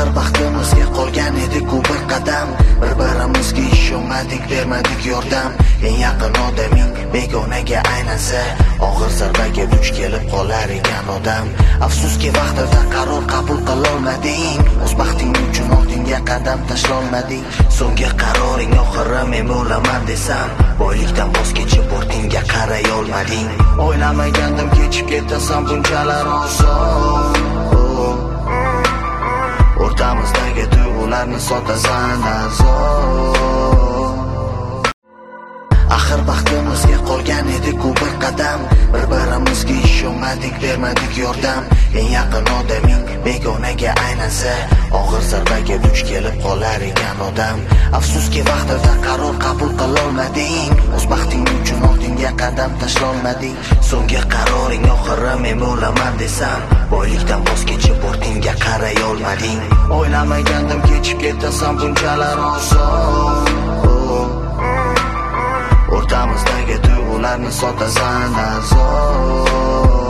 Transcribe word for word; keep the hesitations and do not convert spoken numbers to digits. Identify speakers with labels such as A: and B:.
A: Axir baxtimizga qolgan edi-ku bir qadam. Bir-birimizga ishonmadik, bermadik yordam. Eng yaqin odaming begonaga aylansa, og'ir zarbaga duch kelib qolar ekan odam. Afsuski vaqtida qaror qabul qilolmading, o'z baxting uchun oldinga qadam tashlolmading. So'nggi qaroring oxiri men bo'laman desam, boylikdan voz kechib ortingga qaray olmading. O'ylamagandim kechib ketasan bunchalar oson. O'rtamizdagi tuyg'ularni sotasan azon. Axir baxtimizga qolgan edi-ku bir qadam. Bir-birimizga ishonmadik, bermadik yordam. Eng yaqin odaming begonaga aylansa, og'ir zarbaga duch kelib qolar ekan odam. Afsuski vaqtida qaror qabul qilolmading, o'z baxting uchun oldinga qadam tashlolmading. So'nggi qaroring oxiri men bo'laman desam, boylikdan voz kechib ortingga qaray olmading. O'ylamagandim kechib ketasan bunchalar oson. O'rtamizdagi tuyg'ularni sotasan azon.